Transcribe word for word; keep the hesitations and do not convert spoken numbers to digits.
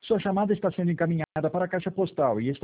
Sua chamada está sendo encaminhada para a caixa postal e está